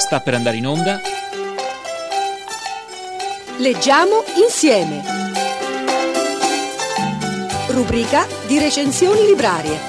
Sta per andare in onda Leggiamo insieme. Rubrica di recensioni librarie.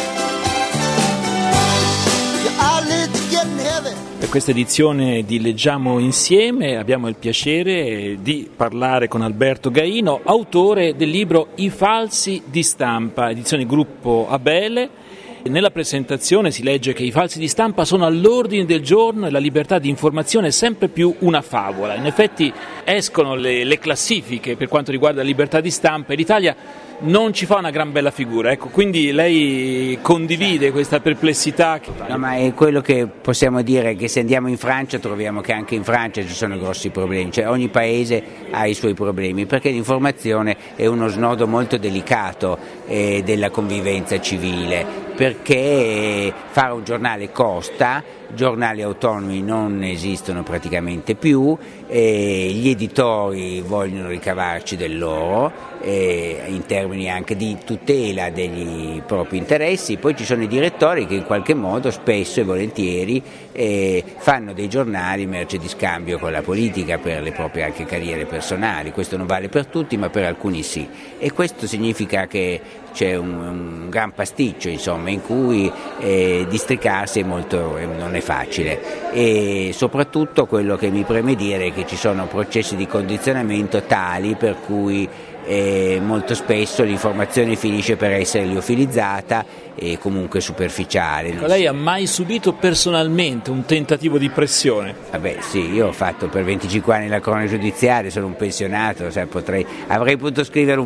Per questa edizione di Leggiamo Insieme abbiamo il piacere di parlare con Alberto Gaino, autore del libro I falsi di stampa, edizione Gruppo Abele. Nella presentazione si legge che i falsi di stampa sono all'ordine del giorno e la libertà di informazione è sempre più una favola. In effetti escono le classifiche per quanto riguarda la libertà di stampa e l'Italia non ci fa una gran bella figura, ecco, quindi lei condivide questa perplessità? No, ma è quello che possiamo dire, che se andiamo in Francia troviamo che anche in Francia ci sono grossi problemi, cioè ogni paese ha i suoi problemi, perché l'informazione è uno snodo molto delicato della convivenza civile, perché fare un giornale costa, giornali autonomi non esistono praticamente più, gli editori vogliono ricavarci del loro in termini anche di tutela degli propri interessi, poi ci sono i direttori che in qualche modo spesso e volentieri fanno dei giornali merce di scambio con la politica per le proprie anche carriere personali. Questo non vale per tutti, ma per alcuni sì, e questo significa che c'è un gran pasticcio, insomma, in cui districarsi non è facile, e soprattutto quello che mi preme dire è che ci sono processi di condizionamento tali per cui molto spesso l'informazione finisce per essere liofilizzata e comunque superficiale. Lei ha mai subito personalmente un tentativo di pressione? Vabbè sì, io ho fatto per 25 anni la cronaca giudiziaria, sono un pensionato, avrei potuto scrivere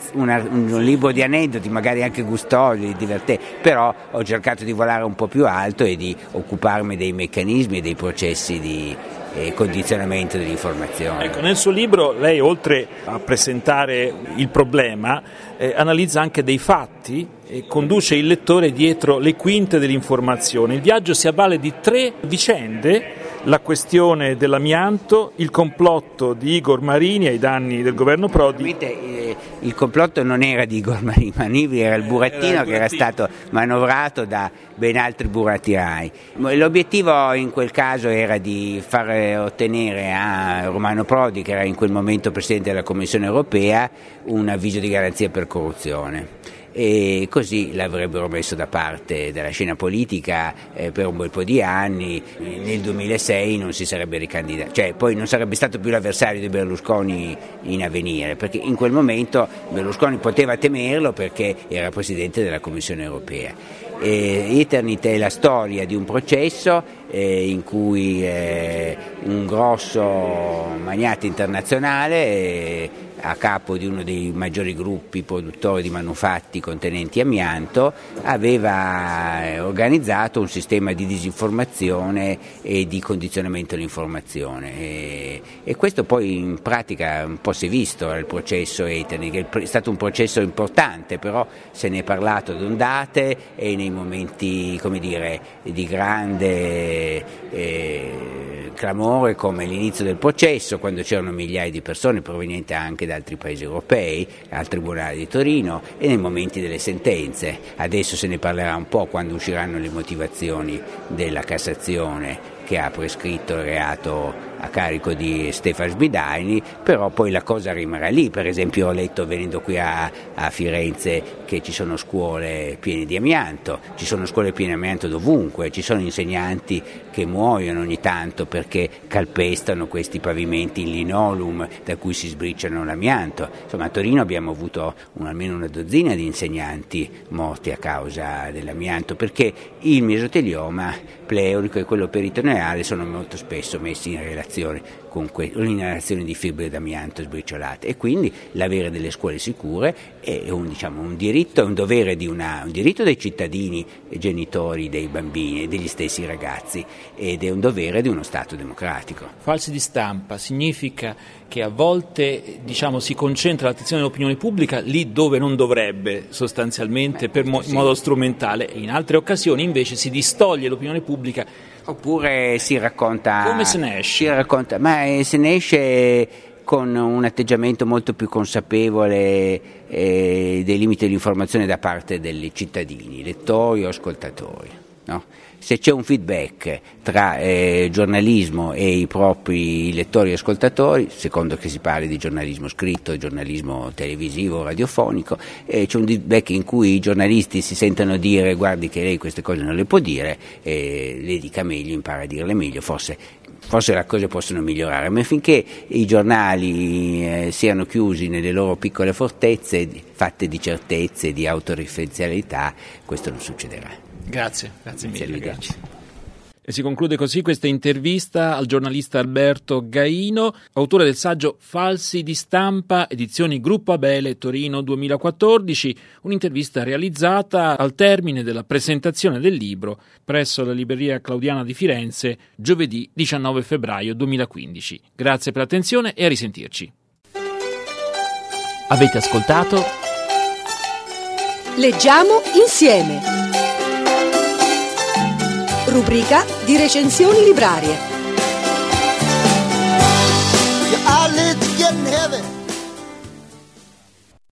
un libro di aneddoti, magari anche gustosi, divertenti, però ho cercato di volare un po' più alto e di occuparmi dei meccanismi e dei processi di condizionamento dell'informazione. Ecco, nel suo libro lei, oltre a presentare il problema, analizza anche dei fatti e conduce il lettore dietro le quinte dell'informazione. Il viaggio si avvale di 3 vicende: la questione dell'amianto, il complotto di Igor Marini ai danni del governo Prodi. Il complotto non era di Igor Marini, era il burattino che era stato manovrato da ben altri burattirai. L'obiettivo in quel caso era di far ottenere a Romano Prodi, che era in quel momento Presidente della Commissione Europea, un avviso di garanzia per corruzione. E così l'avrebbero messo da parte dalla scena politica per un bel po' di anni. Nel 2006 non si sarebbe ricandidato, cioè poi non sarebbe stato più l'avversario di Berlusconi in Avvenire, perché in quel momento Berlusconi poteva temerlo perché era Presidente della Commissione Europea. Eternit è la storia di un processo in cui un grosso magnate internazionale a capo di uno dei maggiori gruppi produttori di manufatti contenenti amianto aveva organizzato un sistema di disinformazione e di condizionamento dell'informazione, e questo poi in pratica un po' si è visto nel processo Eternit, che è stato un processo importante, però se ne è parlato ad ondate e nei momenti, come dire, di grande clamore, come l'inizio del processo, quando c'erano migliaia di persone provenienti anche da altri paesi europei al Tribunale di Torino, e nei momenti delle sentenze. Adesso se ne parlerà un po' quando usciranno le motivazioni della Cassazione che ha prescritto il reato a carico di Stefano Sbidaini, però poi la cosa rimarrà lì. Per esempio ho letto, venendo qui a Firenze, che ci sono scuole piene di amianto, ci sono scuole piene di amianto dovunque, ci sono insegnanti che muoiono ogni tanto perché calpestano questi pavimenti in linoleum da cui si sbriciano l'amianto. Insomma, a Torino abbiamo avuto almeno una dozzina di insegnanti morti a causa dell'amianto, perché il mesotelioma pleurico e quello peritoneale sono molto spesso messi in relazione con l'inalazione di fibre d'amianto sbriciolate, e quindi l'avere delle scuole sicure è un diritto e un dovere un diritto dei cittadini e genitori dei bambini e degli stessi ragazzi, ed è un dovere di uno Stato democratico. Falsi di stampa significa che a volte si concentra l'attenzione dell'opinione pubblica lì dove non dovrebbe, sostanzialmente in modo strumentale, e in altre occasioni invece si distoglie l'opinione pubblica. Oppure si racconta. Come se ne esce? Se ne esce con un atteggiamento molto più consapevole dei limiti dell'informazione da parte dei cittadini, lettori o ascoltatori. no? Se c'è un feedback tra giornalismo e i propri lettori e ascoltatori, secondo che si parli di giornalismo scritto, giornalismo televisivo, radiofonico, c'è un feedback in cui i giornalisti si sentono dire guardi che lei queste cose non le può dire, le dica meglio, impara a dirle meglio, forse le cose possono migliorare, ma finché i giornali siano chiusi nelle loro piccole fortezze fatte di certezze, di autoreferenzialità, questo non succederà. Grazie mille. Grazie. E si conclude così questa intervista al giornalista Alberto Gaino, autore del saggio Falsi di stampa, edizioni Gruppo Abele, Torino 2014, un'intervista realizzata al termine della presentazione del libro presso la libreria Claudiana di Firenze giovedì 19 febbraio 2015. Grazie per l'attenzione e a risentirci. Avete ascoltato Leggiamo insieme. Rubrica di recensioni librarie. Your eyelids getting heavy.